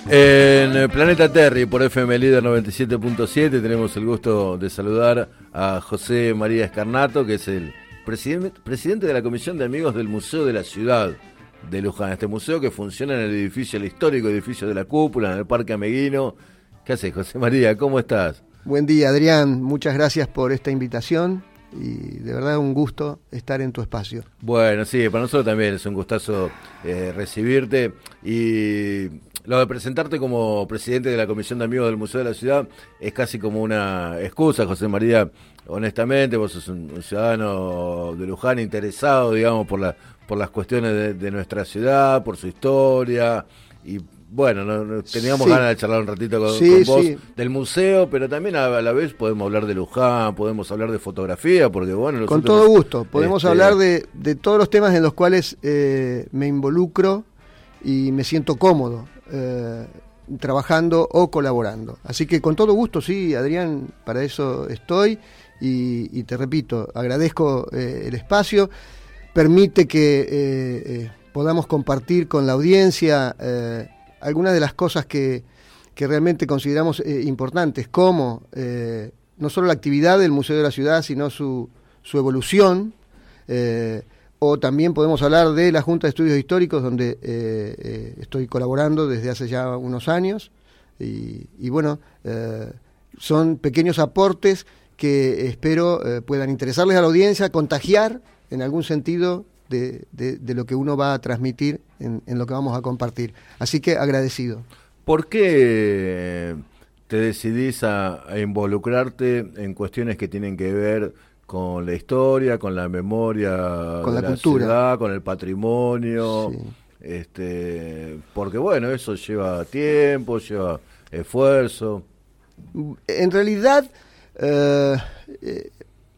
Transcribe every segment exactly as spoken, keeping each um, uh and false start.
En Planeta Terry por F M Líder noventa y siete punto siete tenemos el gusto de saludar a José María Escarnato, que es el presidente, presidente de la Comisión de Amigos del Museo de la Ciudad de Luján. Este museo que funciona en el edificio, el histórico edificio de la Cúpula, en el Parque Ameguino. ¿Qué haces, José María? ¿Cómo estás? Buen día, Adrián. Muchas gracias por esta invitación y de verdad un gusto estar en tu espacio. Bueno, sí, para nosotros también es un gustazo eh, recibirte y... Lo de presentarte como presidente de la Comisión de Amigos del Museo de la Ciudad es casi como una excusa, José María. Honestamente, vos sos un, un ciudadano de Luján interesado, digamos, por la por las cuestiones de, de nuestra ciudad, por su historia. Y bueno, no, no, teníamos sí. ganas de charlar un ratito con, sí, con vos sí. del museo, pero también a, a la vez podemos hablar de Luján, podemos hablar de fotografía, porque bueno... Con todo gusto, podemos este... hablar de, de todos los temas en los cuales eh, me involucro y me siento cómodo. Eh, trabajando o colaborando. Así que con todo gusto, sí, Adrián, para eso estoy y, y te repito, agradezco eh, el espacio, permite que eh, eh, podamos compartir con la audiencia eh, algunas de las cosas que, que realmente consideramos eh, importantes, como eh, no solo la actividad del Museo de la Ciudad, sino su, su evolución, eh, o también podemos hablar de la Junta de Estudios Históricos, donde eh, eh, estoy colaborando desde hace ya unos años. Y, y bueno, eh, son pequeños aportes que espero eh, puedan interesarles a la audiencia, contagiar en algún sentido de, de, de lo que uno va a transmitir en, en lo que vamos a compartir. Así que agradecido. ¿Por qué te decidís a, a involucrarte en cuestiones que tienen que ver con la historia, con la memoria, con de la, la cultura, ciudad, con el patrimonio? Sí. Este, porque bueno, eso lleva tiempo, lleva esfuerzo. En realidad, eh, eh,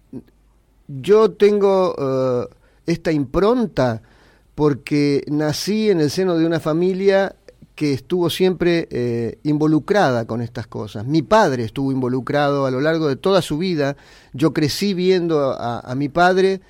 yo tengo eh, esta impronta porque nací en el seno de una familia que estuvo siempre eh, involucrada con estas cosas. Mi padre estuvo involucrado a lo largo de toda su vida. Yo crecí viendo a, a mi padre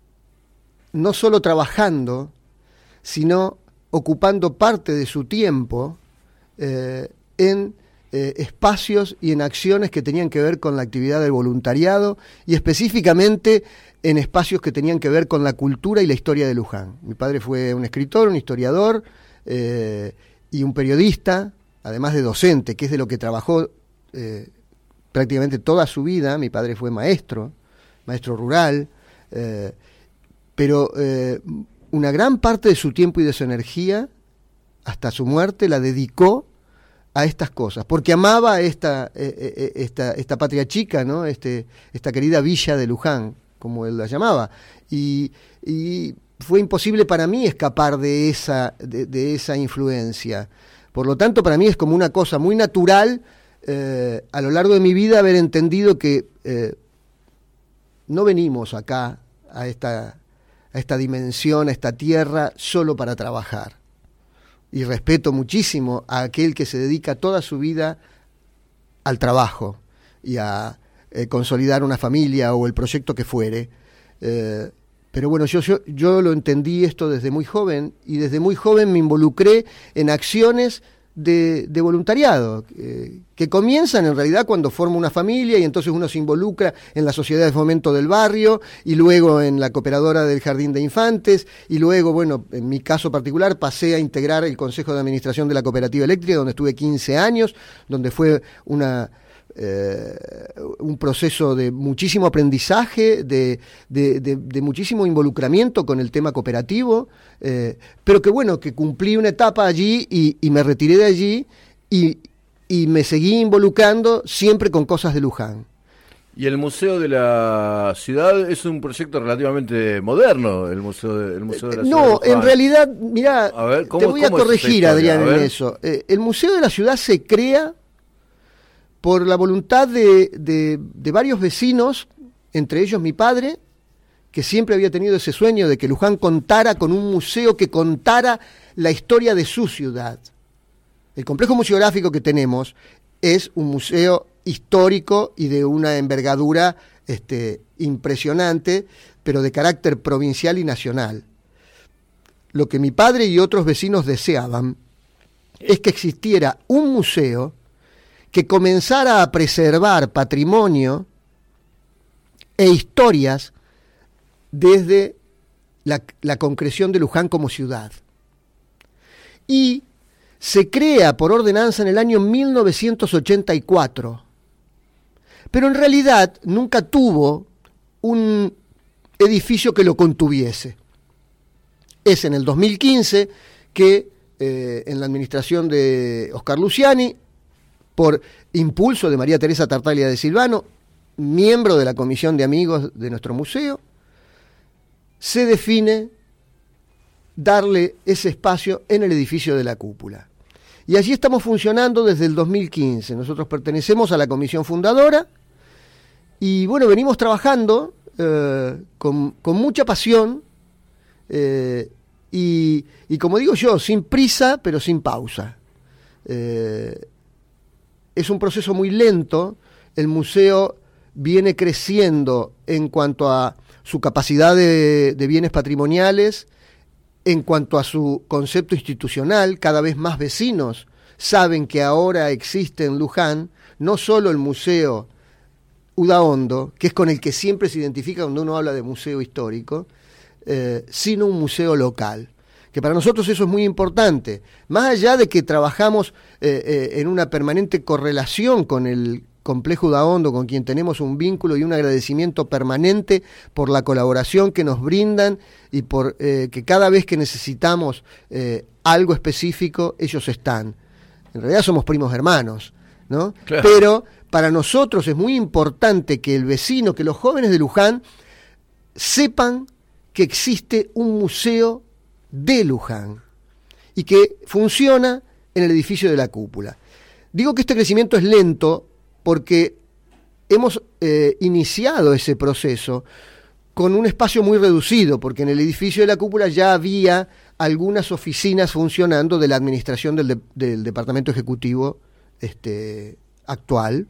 no solo trabajando, sino ocupando parte de su tiempo eh, en eh, espacios y en acciones que tenían que ver con la actividad del voluntariado y específicamente en espacios que tenían que ver con la cultura y la historia de Luján. Mi padre fue un escritor, un historiador, eh, y un periodista, además de docente, que es de lo que trabajó eh, prácticamente toda su vida. Mi padre fue maestro, maestro rural, eh, pero eh, una gran parte de su tiempo y de su energía, hasta su muerte, la dedicó a estas cosas, porque amaba esta, eh, eh, esta, esta patria chica, ¿no? este, esta querida villa de Luján, como él la llamaba, y... y fue imposible para mí escapar de esa, de, de esa influencia. Por lo tanto, para mí es como una cosa muy natural eh, a lo largo de mi vida haber entendido que eh, no venimos acá a esta, a esta dimensión, a esta tierra, solo para trabajar. Y respeto muchísimo a aquel que se dedica toda su vida al trabajo y a eh, consolidar una familia o el proyecto que fuere. Eh, Pero bueno, yo, yo, yo lo entendí esto desde muy joven y desde muy joven me involucré en acciones de, de voluntariado, eh, que comienzan en realidad cuando forma una familia y entonces uno se involucra en la sociedad de fomento del barrio y luego en la cooperadora del jardín de infantes y luego, bueno, en mi caso particular pasé a integrar el consejo de administración de la cooperativa eléctrica donde estuve quince años, donde fue una... Eh, un proceso de muchísimo aprendizaje, de, de, de, de muchísimo involucramiento con el tema cooperativo, eh, pero que bueno, que cumplí una etapa allí y, y me retiré de allí y, y me seguí involucrando siempre con cosas de Luján. Y el Museo de la Ciudad es un proyecto relativamente moderno, el Museo de, el museo de la Ciudad. No, en realidad, mirá, a ver, ¿cómo, te voy a corregir, Adrián, en eso. Eh, el Museo de la Ciudad se crea por la voluntad de, de, de varios vecinos, entre ellos mi padre, que siempre había tenido ese sueño de que Luján contara con un museo que contara la historia de su ciudad. El complejo museográfico que tenemos es un museo histórico y de una envergadura este, impresionante, pero de carácter provincial y nacional. Lo que mi padre y otros vecinos deseaban es que existiera un museo que comenzara a preservar patrimonio e historias desde la, la concreción de Luján como ciudad. Y se crea por ordenanza en el año mil novecientos ochenta y cuatro, pero en realidad nunca tuvo un edificio que lo contuviese. Es en el dos mil quince que eh, en la administración de Oscar Luciani, por impulso de María Teresa Tartaglia de Silvano, miembro de la comisión de amigos de nuestro museo, se define darle ese espacio en el edificio de la cúpula. Y allí estamos funcionando desde el dos mil quince. Nosotros pertenecemos a la comisión fundadora y bueno, venimos trabajando eh, con, con mucha pasión eh, y, y como digo yo, sin prisa pero sin pausa. Eh, es un proceso muy lento. El museo viene creciendo en cuanto a su capacidad de, de bienes patrimoniales, en cuanto a su concepto institucional. Cada vez más vecinos saben que ahora existe en Luján no solo el Museo Udaondo, que es con el que siempre se identifica cuando uno habla de museo histórico, eh, sino un museo local, que para nosotros eso es muy importante. Más allá de que trabajamos eh, eh, en una permanente correlación con el Complejo Udaondo, con quien tenemos un vínculo y un agradecimiento permanente por la colaboración que nos brindan y por eh, que cada vez que necesitamos eh, algo específico, ellos están. En realidad somos primos hermanos, ¿no? Claro. Pero para nosotros es muy importante que el vecino, que los jóvenes de Luján sepan que existe un museo de Luján y que funciona en el edificio de la cúpula. Digo que este crecimiento es lento porque hemos eh, iniciado ese proceso con un espacio muy reducido, porque en el edificio de la cúpula ya había algunas oficinas funcionando de la administración del, de, del departamento ejecutivo este, actual,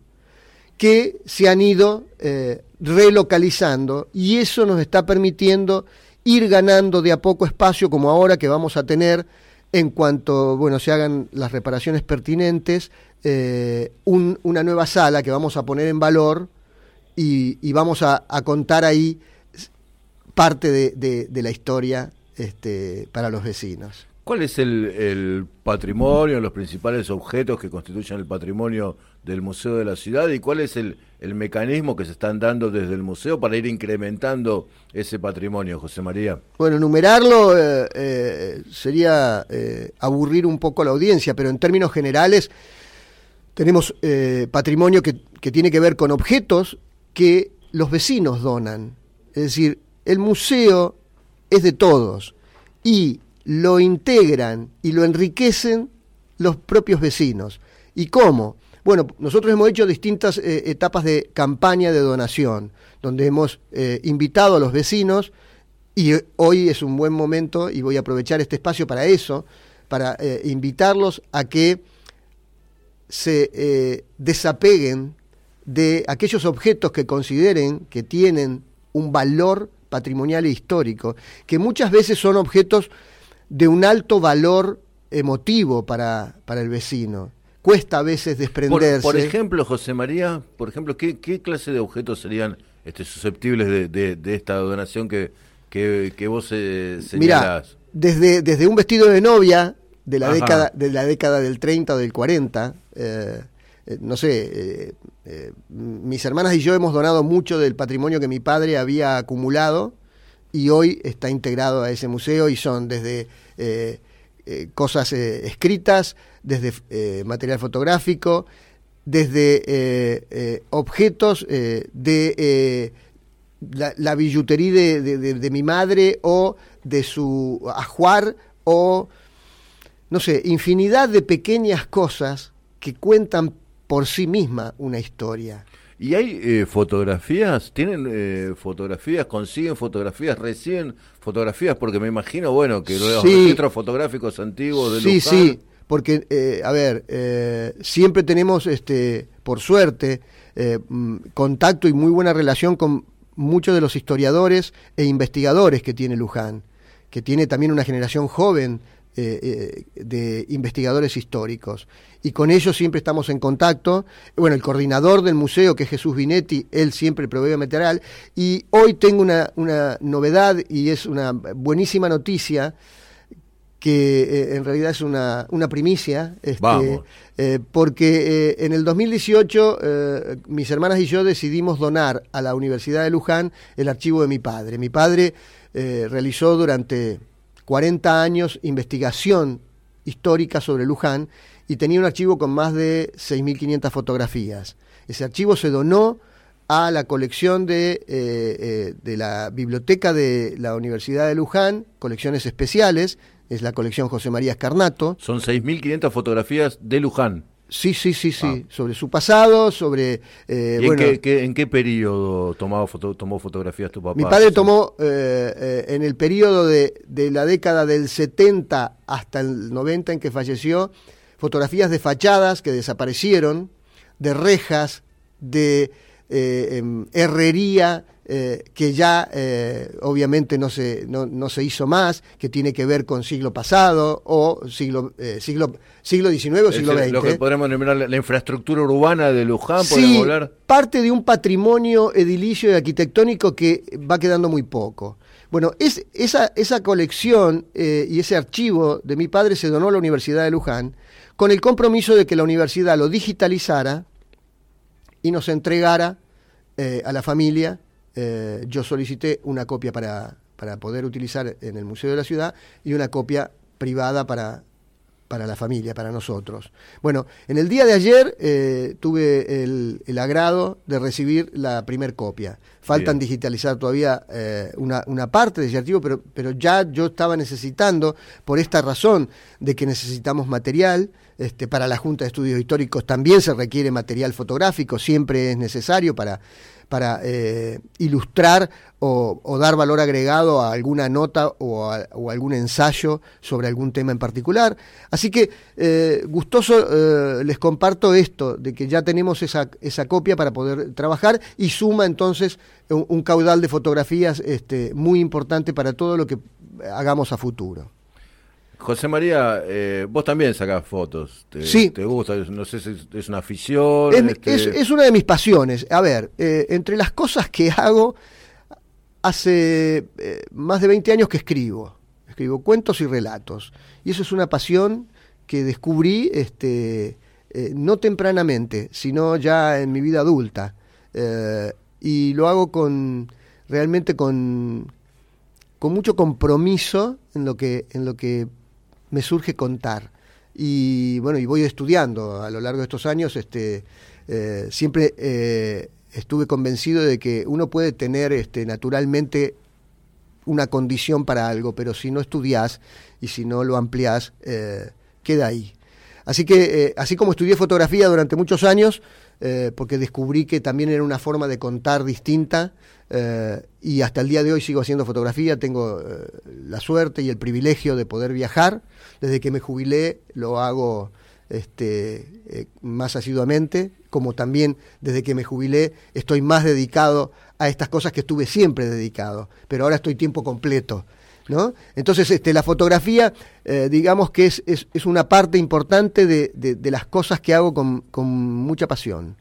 que se han ido eh, relocalizando, y eso nos está permitiendo ir ganando de a poco espacio, como ahora que vamos a tener, en cuanto bueno se hagan las reparaciones pertinentes, eh, un, una nueva sala que vamos a poner en valor y, y vamos a, a contar ahí parte de, de, de la historia este, para los vecinos. ¿Cuál es el, el patrimonio, los principales objetos que constituyen el patrimonio del Museo de la Ciudad, y cuál es el, el mecanismo que se están dando desde el museo para ir incrementando ese patrimonio, José María? Bueno, enumerarlo eh, eh, sería eh, aburrir un poco a la audiencia, pero en términos generales tenemos eh, patrimonio que, que tiene que ver con objetos que los vecinos donan. Es decir, el museo es de todos y lo integran y lo enriquecen los propios vecinos. ¿Y cómo? Bueno, nosotros hemos hecho distintas eh, etapas de campaña de donación, donde hemos eh, invitado a los vecinos, y hoy es un buen momento, y voy a aprovechar este espacio para eso, para eh, invitarlos a que se eh, desapeguen de aquellos objetos que consideren que tienen un valor patrimonial e histórico, que muchas veces son objetos de un alto valor emotivo para, para el vecino. Cuesta a veces desprenderse. Por, por ejemplo, José María, por ejemplo, ¿qué, qué clase de objetos serían este, susceptibles de, de, de esta donación que, que, que vos eh, señalás? Mirá, desde, desde un vestido de novia de la, década, de la década del treinta o del cuarenta, eh, eh, no sé, eh, eh, mis hermanas y yo hemos donado mucho del patrimonio que mi padre había acumulado y hoy está integrado a ese museo, y son desde eh, eh, cosas eh, escritas, desde eh, material fotográfico, desde eh, eh, objetos eh, de eh, la, la billutería de, de, de, de mi madre o de su ajuar, o no sé, infinidad de pequeñas cosas que cuentan por sí misma una historia. ¿Y hay eh, fotografías? ¿Tienen eh, fotografías? ¿Consiguen fotografías? ¿Reciben fotografías? Porque me imagino, bueno, que los sí. registros fotográficos antiguos de Sí, Luján... sí, porque, eh, a ver, eh, siempre tenemos, este, por suerte, eh, contacto y muy buena relación con muchos de los historiadores e investigadores que tiene Luján, que tiene también una generación joven eh, eh, de investigadores históricos. Y con ellos siempre estamos en contacto. Bueno, el coordinador del museo, que es Jesús Vinetti, él siempre provee material. Y hoy tengo una, una novedad, y es una buenísima noticia, que eh, en realidad es una, una primicia, este, eh, porque eh, en el dos mil dieciocho eh, mis hermanas y yo decidimos donar a la Universidad de Luján el archivo de mi padre. Mi padre eh, realizó durante cuarenta años investigación histórica sobre Luján y tenía un archivo con más de seis mil quinientas fotografías. Ese archivo se donó a la colección de, eh, eh, de la biblioteca de la Universidad de Luján, colecciones especiales. Es la colección José María Escarnato. Son seis mil quinientas fotografías de Luján. Sí, sí, sí, sí. Ah. Sobre su pasado, sobre... Eh, ¿Y bueno, en, qué, qué, en qué periodo tomó, foto, tomó fotografías tu papá? Mi padre tomó eh, eh, en el periodo de, de la década del setenta hasta el noventa en que falleció, fotografías de fachadas que desaparecieron, de rejas, de eh, eh, herrería, Eh, que ya eh, obviamente no se, no, no se hizo más, que tiene que ver con siglo pasado o siglo eh, siglo siglo diecinueve o siglo veinte. Lo que podemos denominar la, la infraestructura urbana de Luján, sí, podemos hablar. Parte de un patrimonio edilicio y arquitectónico que va quedando muy poco. Bueno, es, esa, esa colección eh, y ese archivo de mi padre se donó a la Universidad de Luján con el compromiso de que la universidad lo digitalizara y nos entregara eh, a la familia. Eh, yo solicité una copia para, para poder utilizar en el Museo de la Ciudad y una copia privada para, para la familia, para nosotros. Bueno, en el día de ayer eh, tuve el, el agrado de recibir la primer copia. Faltan Bien. digitalizar todavía eh, una, una parte de ese archivo, pero, pero ya yo estaba necesitando, por esta razón de que necesitamos material. Este, para la Junta de Estudios Históricos también se requiere material fotográfico, siempre es necesario para, para eh, ilustrar o, o dar valor agregado a alguna nota o a, o algún ensayo sobre algún tema en particular. Así que eh, gustoso eh, les comparto esto, de que ya tenemos esa, esa copia para poder trabajar y suma entonces un, un caudal de fotografías este, muy importante para todo lo que hagamos a futuro. José María, eh, vos también sacás fotos. Te, sí. ¿Te gusta? No sé si es, es una afición. Es, este... es, es una de mis pasiones. A ver, eh, entre las cosas que hago, hace eh, más de veinte años que escribo. Escribo cuentos y relatos. Y eso es una pasión que descubrí este, eh, no tempranamente, sino ya en mi vida adulta. Eh, y lo hago con realmente con, con mucho compromiso en lo que, en lo que me surge contar. Y bueno, y voy estudiando a lo largo de estos años. Este, eh, siempre eh, estuve convencido de que uno puede tener este, naturalmente una condición para algo, pero si no estudiás y si no lo ampliás, eh, queda ahí. Así que, eh, así como estudié fotografía durante muchos años, eh, porque descubrí que también era una forma de contar distinta, eh, y hasta el día de hoy sigo haciendo fotografía, tengo eh, la suerte y el privilegio de poder viajar. Desde que me jubilé lo hago este, eh, más asiduamente, como también desde que me jubilé estoy más dedicado a estas cosas que estuve siempre dedicado, pero ahora estoy tiempo completo, ¿no? Entonces este, la fotografía, eh, digamos que es, es, es una parte importante de, de, de las cosas que hago con, con mucha pasión.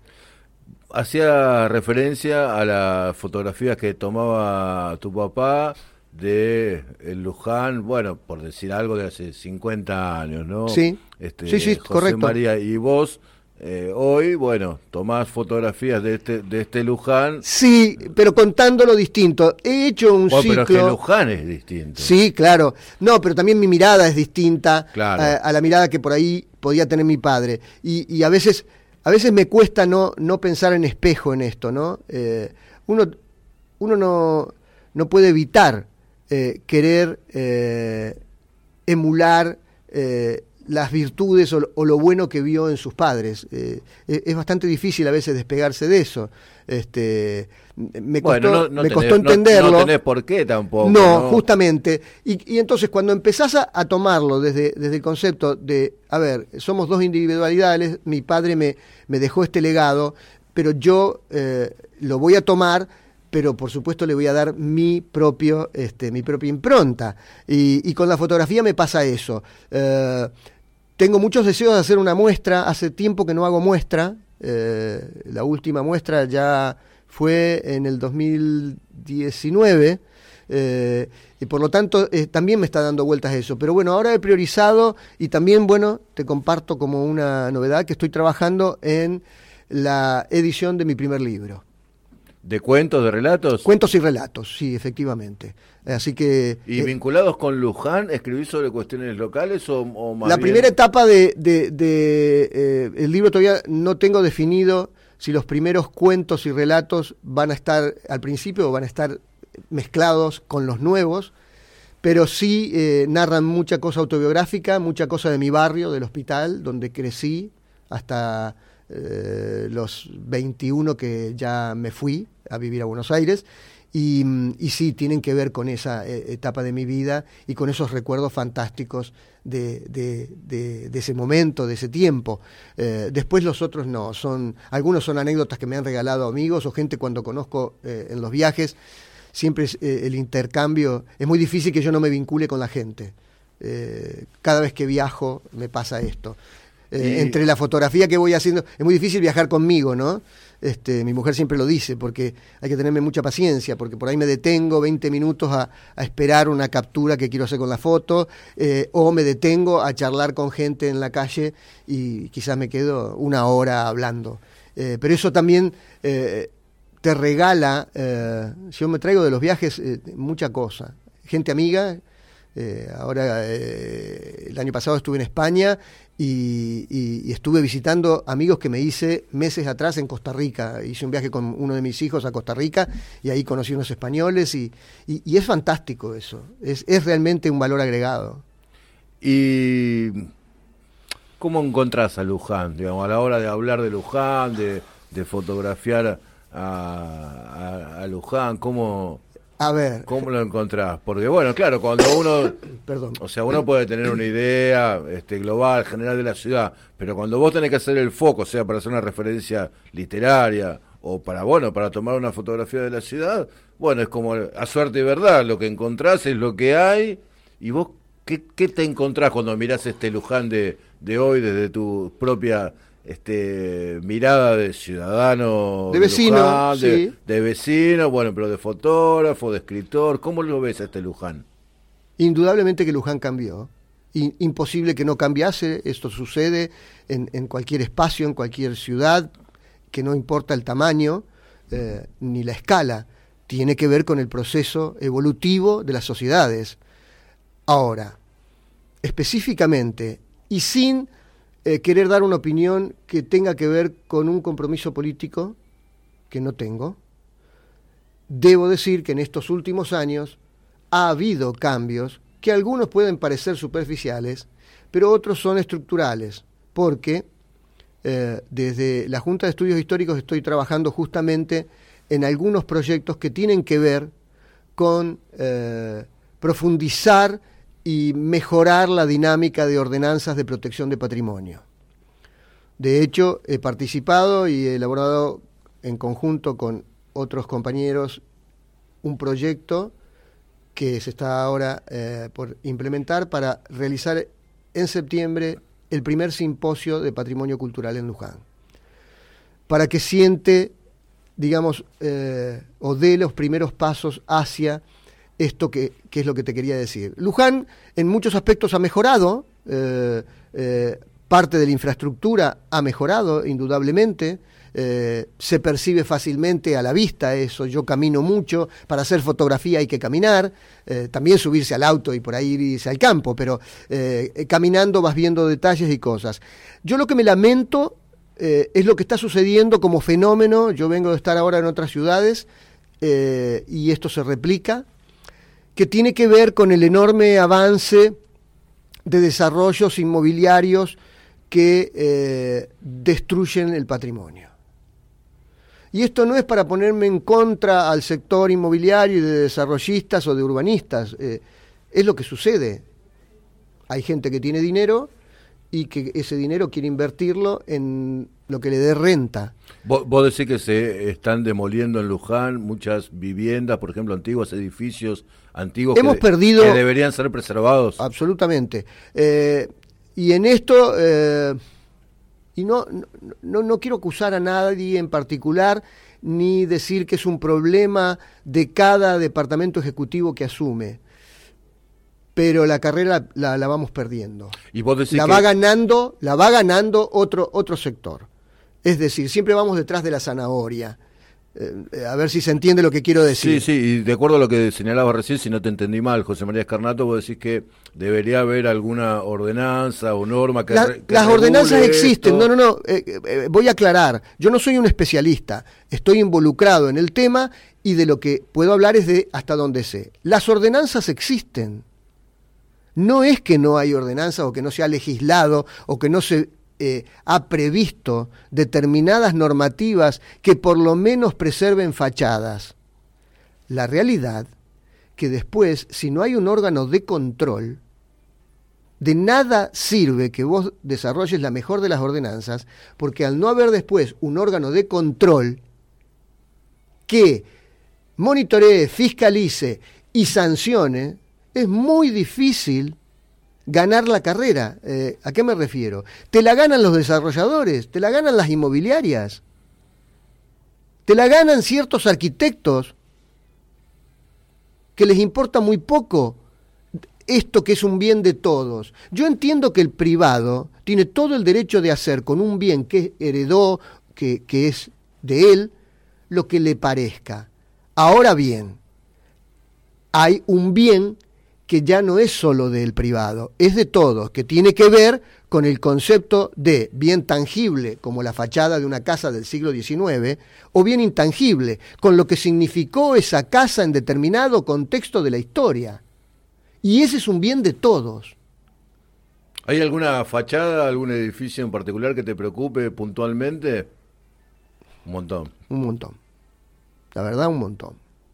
Hacía referencia a las fotografías que tomaba tu papá de el Luján, bueno, por decir algo, de hace cincuenta años, ¿no? Sí, este, sí, sí, José correcto. María, y vos eh, hoy, bueno, tomás fotografías de este de este Luján. Sí, pero contándolo distinto. He hecho un oh, ciclo... Pero es que Luján es distinto. Sí, claro. No, pero también mi mirada es distinta claro. a, a la mirada que por ahí podía tener mi padre. Y, y a veces... A veces me cuesta no, no pensar en espejo en esto, ¿no? Eh, uno uno no, no puede evitar eh, querer eh, emular eh, las virtudes o, o lo bueno que vio en sus padres. Eh, es, es bastante difícil a veces despegarse de eso. Este, me costó, bueno, no, no me tenés, costó entenderlo. No, no tenés por qué tampoco. No, no. justamente. Y, y entonces cuando empezás a, a tomarlo desde, desde el concepto de, a ver, somos dos individualidades, mi padre me, me dejó este legado, pero yo eh, lo voy a tomar pero por supuesto le voy a dar mi propio, este, mi propia impronta. Y, y con la fotografía me pasa eso. Eh, tengo muchos deseos de hacer una muestra, hace tiempo que no hago muestra, eh, la última muestra ya fue en el dos mil diecinueve, eh, y por lo tanto eh, también me está dando vueltas eso. Pero bueno, ahora he priorizado y también, bueno, te comparto como una novedad que estoy trabajando en la edición de mi primer libro. ¿De cuentos, de relatos? Cuentos y relatos, sí, efectivamente. Así que... ¿Y eh, vinculados con Luján, escribís sobre cuestiones locales o, o más La bien... primera etapa de, de, de eh, el libro todavía no tengo definido si los primeros cuentos y relatos van a estar al principio o van a estar mezclados con los nuevos, pero sí eh, narran mucha cosa autobiográfica, mucha cosa de mi barrio, del hospital, donde crecí hasta... Eh, los veintiuno que ya me fui a vivir a Buenos Aires y, y sí, tienen que ver con esa eh, etapa de mi vida y con esos recuerdos fantásticos de, de, de, de ese momento, de ese tiempo. Eh, después los otros no, son algunos son anécdotas que me han regalado amigos o gente cuando conozco eh, en los viajes. Siempre es, eh, el intercambio, es muy difícil que yo no me vincule con la gente. Eh, cada vez que viajo me pasa esto. Eh, y... Entre la fotografía que voy haciendo, es muy difícil viajar conmigo, ¿no? Este, mi mujer siempre lo dice, porque hay que tenerme mucha paciencia, porque por ahí me detengo veinte minutos a, a esperar una captura que quiero hacer con la foto, eh, o me detengo a charlar con gente en la calle y quizás me quedo una hora hablando. Eh, pero eso también eh, te regala, eh, yo me traigo de los viajes eh, mucha cosa, gente amiga. Eh, ahora, eh, el año pasado estuve en España y, y, y estuve visitando amigos que me hice meses atrás en Costa Rica. Hice un viaje con uno de mis hijos a Costa Rica y ahí conocí unos españoles y, y, y es fantástico eso, es, es realmente un valor agregado. ¿Y cómo encontrás a Luján? Digamos, a la hora de hablar de Luján, de, de fotografiar a, a, a Luján, ¿cómo...? A ver. ¿Cómo lo encontrás? Porque bueno, claro, cuando uno, Perdón. O sea, uno puede tener una idea este, global, general de la ciudad, pero cuando vos tenés que hacer el foco, sea para hacer una referencia literaria o para, bueno, para tomar una fotografía de la ciudad, bueno, es como a suerte y verdad, lo que encontrás es lo que hay, y vos, ¿qué, qué te encontrás cuando mirás este Luján de, de hoy desde tu propia... este mirada de ciudadano, de vecino, de, Luján, sí. de, de vecino, bueno, pero de fotógrafo, de escritor, ¿cómo lo ves a este Luján? Indudablemente que Luján cambió, I, imposible que no cambiase, esto sucede en, en cualquier espacio, en cualquier ciudad, que no importa el tamaño eh, ni la escala, tiene que ver con el proceso evolutivo de las sociedades. Ahora, específicamente, y sin Eh, querer dar una opinión que tenga que ver con un compromiso político que no tengo, debo decir que en estos últimos años ha habido cambios que algunos pueden parecer superficiales, pero otros son estructurales, porque eh, desde la Junta de Estudios Históricos estoy trabajando justamente en algunos proyectos que tienen que ver con eh, profundizar y mejorar la dinámica de ordenanzas de protección de patrimonio. De hecho, he participado y he elaborado en conjunto con otros compañeros un proyecto que se está ahora eh, por implementar para realizar en septiembre el primer simposio de patrimonio cultural en Luján, para que siente, digamos, eh, o dé los primeros pasos hacia esto que, que es lo que te quería decir. Luján en muchos aspectos ha mejorado, eh, eh, parte de la infraestructura ha mejorado indudablemente, eh, se percibe fácilmente a la vista eso, yo camino mucho, para hacer fotografía hay que caminar, eh, también subirse al auto y por ahí irse al campo, pero eh, caminando vas viendo detalles y cosas. Yo lo que me lamento eh, es lo que está sucediendo como fenómeno, yo vengo de estar ahora en otras ciudades eh, y esto se replica, que tiene que ver con el enorme avance de desarrollos inmobiliarios que eh, destruyen el patrimonio. Y esto no es para ponerme en contra al sector inmobiliario y de desarrollistas o de urbanistas, eh, es lo que sucede. Hay gente que tiene dinero y que ese dinero quiere invertirlo en lo que le dé renta. Vos, vos decís que se están demoliendo en Luján muchas viviendas, por ejemplo, antiguos edificios antiguos Hemos que, perdido, que deberían ser preservados. Absolutamente. Eh, y en esto, eh, y no, no, no quiero acusar a nadie en particular, ni decir que es un problema de cada departamento ejecutivo que asume, pero la carrera la, la vamos perdiendo. Y vos decís la que... va ganando, la va ganando otro, otro sector. Es decir, siempre vamos detrás de la zanahoria. Eh, a ver si se entiende lo que quiero decir. Sí, sí, y de acuerdo a lo que señalabas recién, si no te entendí mal, José María Escarnato, vos decís que debería haber alguna ordenanza o norma que... La, re, que las ordenanzas existen, esto. no, no, no, eh, eh, voy a aclarar, yo no soy un especialista, estoy involucrado en el tema y de lo que puedo hablar es de hasta donde sé. Las ordenanzas existen. No es que no hay ordenanzas o que no se ha legislado o que no se eh, ha previsto determinadas normativas que por lo menos preserven fachadas. La realidad que después, si no hay un órgano de control, de nada sirve que vos desarrolles la mejor de las ordenanzas, porque al no haber después un órgano de control que monitoree, fiscalice y sancione, es muy difícil ganar la carrera. Eh, ¿A qué me refiero? Te la ganan los desarrolladores, te la ganan las inmobiliarias, te la ganan ciertos arquitectos que les importa muy poco esto que es un bien de todos. Yo entiendo que el privado tiene todo el derecho de hacer con un bien que heredó, que, que es de él, lo que le parezca. Ahora bien, hay un bien que ya no es solo del privado, es de todos, que tiene que ver con el concepto de bien tangible, como la fachada de una casa del siglo diecinueve, o bien intangible, con lo que significó esa casa en determinado contexto de la historia. Y ese es un bien de todos. ¿Hay alguna fachada, algún edificio en particular que te preocupe puntualmente? Un montón. Un montón. La verdad, un montón.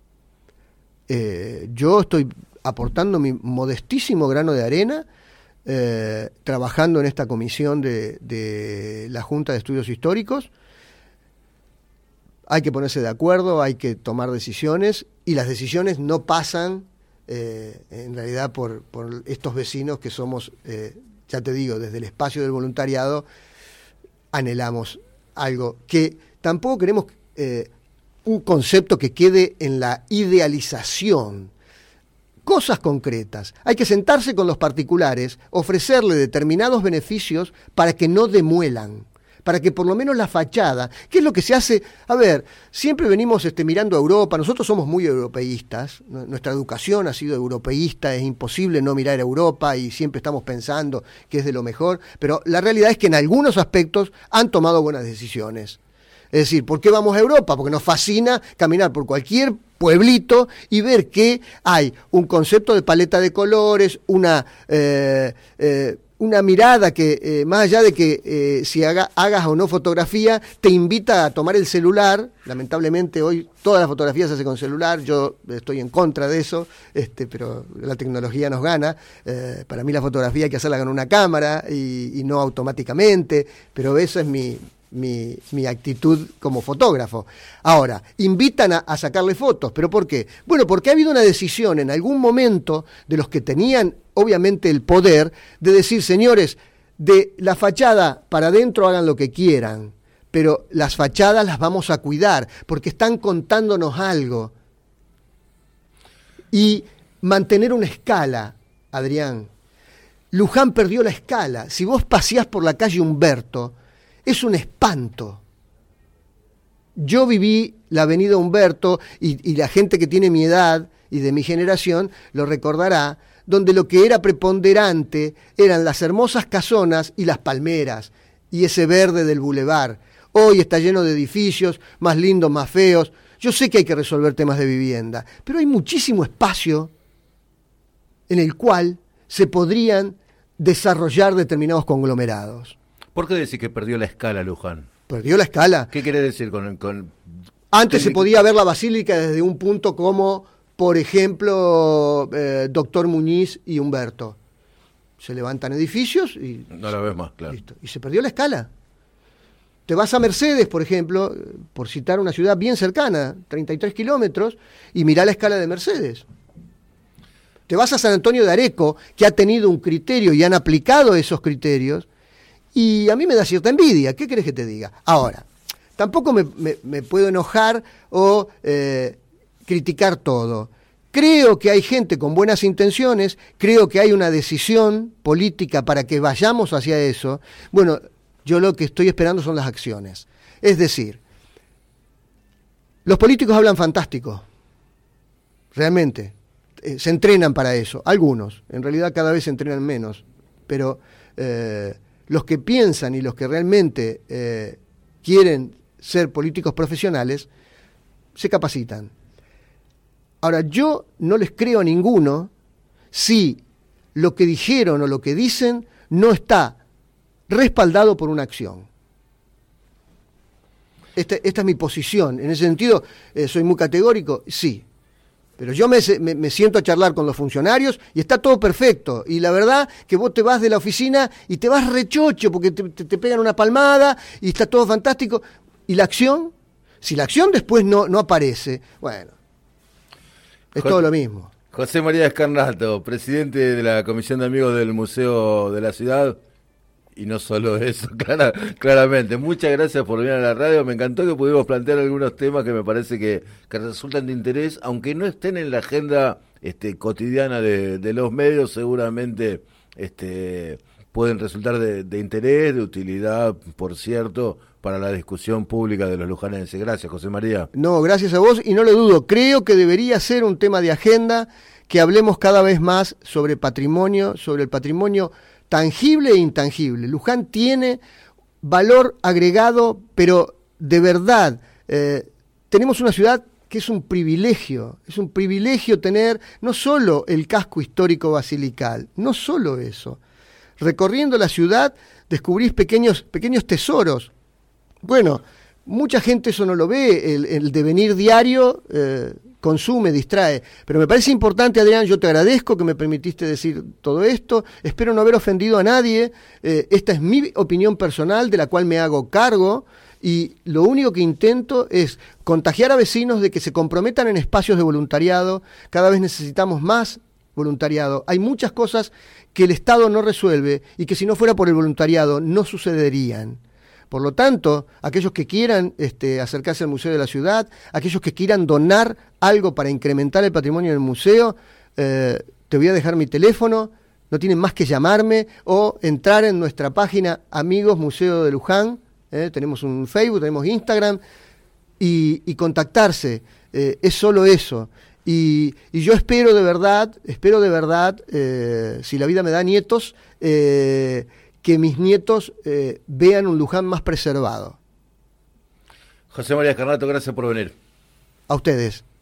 Eh, yo estoy aportando mi modestísimo grano de arena, eh, trabajando en esta comisión de, de la Junta de Estudios Históricos. Hay que ponerse de acuerdo, hay que tomar decisiones, y las decisiones no pasan, eh, en realidad, por, por estos vecinos que somos, eh, ya te digo, desde el espacio del voluntariado, anhelamos algo que tampoco queremos... Eh, un concepto que quede en la idealización. Cosas concretas. Hay que sentarse con los particulares, ofrecerle determinados beneficios para que no demuelan, para que por lo menos la fachada, ¿qué es lo que se hace? A ver, siempre venimos este, mirando a Europa, nosotros somos muy europeístas, nuestra educación ha sido europeísta, es imposible no mirar a Europa y siempre estamos pensando que es de lo mejor, pero la realidad es que en algunos aspectos han tomado buenas decisiones. Es decir, ¿por qué vamos a Europa? Porque nos fascina caminar por cualquier pueblito y ver que hay un concepto de paleta de colores, una, eh, eh, una mirada que, eh, más allá de que eh, si haga, hagas o no fotografía, te invita a tomar el celular. Lamentablemente hoy toda la fotografía se hace con celular, yo estoy en contra de eso, este, pero la tecnología nos gana. Eh, para mí la fotografía hay que hacerla con una cámara y, y no automáticamente, pero eso es mi... Mi, mi actitud como fotógrafo. Ahora, invitan a, a sacarle fotos, ¿pero por qué? Bueno, porque ha habido una decisión en algún momento de los que tenían, obviamente, el poder de decir, señores, de la fachada para adentro hagan lo que quieran, pero las fachadas las vamos a cuidar, porque están contándonos algo. Y mantener una escala, Adrián. Luján perdió la escala. Si vos paseás por la calle Humberto, es un espanto. Yo viví la avenida Humberto y, y la gente que tiene mi edad y de mi generación lo recordará, donde lo que era preponderante eran las hermosas casonas y las palmeras y ese verde del bulevar. Hoy está lleno de edificios, más lindos, más feos. Yo sé que hay que resolver temas de vivienda, pero hay muchísimo espacio en el cual se podrían desarrollar determinados conglomerados. ¿Por qué decís que perdió la escala Luján? ¿Perdió la escala? ¿Qué quiere decir con...? con Antes se podía ver la basílica desde un punto como, por ejemplo, eh, Doctor Muñiz y Humberto. se levantan edificios y... No la ves más, claro. Listo. Y se perdió la escala. Te vas a Mercedes, por ejemplo, por citar una ciudad bien cercana, treinta y tres kilómetros, y mirá la escala de Mercedes. Te vas a San Antonio de Areco, que ha tenido un criterio y han aplicado esos criterios, y a mí me da cierta envidia. ¿Qué querés que te diga? Ahora, tampoco me, me, me puedo enojar o eh, criticar todo. Creo que hay gente con buenas intenciones, creo que hay una decisión política para que vayamos hacia eso. Bueno, yo lo que estoy esperando son las acciones. Es decir, los políticos hablan fantástico, realmente, eh, se entrenan para eso, algunos, en realidad cada vez se entrenan menos, pero eh, los que piensan y los que realmente eh, quieren ser políticos profesionales, se capacitan. Ahora, yo no les creo a ninguno si lo que dijeron o lo que dicen no está respaldado por una acción. Esta, esta es mi posición. En ese sentido, eh, soy muy categórico, sí. Pero yo me, me, me siento a charlar con los funcionarios y está todo perfecto. Y la verdad que vos te vas de la oficina y te vas rechocho porque te, te, te pegan una palmada y está todo fantástico. ¿Y la acción? Si la acción después no, no aparece, bueno, es José, todo lo mismo. José María Scarnato, presidente de la Comisión de Amigos del Museo de la Ciudad. Y no solo eso, clara, claramente. Muchas gracias por venir a la radio. Me encantó que pudimos plantear algunos temas que me parece que, que resultan de interés, aunque no estén en la agenda este, cotidiana de, de los medios, seguramente este, pueden resultar de, de interés, de utilidad, por cierto, para la discusión pública de los lujanenses. Gracias, José María. No, gracias a vos, y no lo dudo. Creo que debería ser un tema de agenda, que hablemos cada vez más sobre patrimonio, sobre el patrimonio tangible e intangible. Luján tiene valor agregado, pero de verdad, eh, tenemos una ciudad que es un privilegio, es un privilegio tener no solo el casco histórico basilical, no solo eso. Recorriendo la ciudad descubrís pequeños, pequeños tesoros. Bueno, mucha gente eso no lo ve, el, el devenir diario eh, consume, distrae, pero me parece importante, Adrián, yo te agradezco que me permitiste decir todo esto, espero no haber ofendido a nadie, eh, esta es mi opinión personal de la cual me hago cargo y lo único que intento es contagiar a vecinos de que se comprometan en espacios de voluntariado, cada vez necesitamos más voluntariado, hay muchas cosas que el Estado no resuelve y que si no fuera por el voluntariado no sucederían. Por lo tanto, aquellos que quieran este, acercarse al Museo de la Ciudad, aquellos que quieran donar algo para incrementar el patrimonio del museo, eh, te voy a dejar mi teléfono, no tienen más que llamarme o entrar en nuestra página Amigos Museo de Luján, eh, tenemos un Facebook, tenemos Instagram, y, y contactarse, eh, es solo eso. Y, y yo espero de verdad, espero de verdad, eh, si la vida me da nietos, eh, que mis nietos eh, vean un Luján más preservado. José María Scarnato, gracias por venir. A ustedes.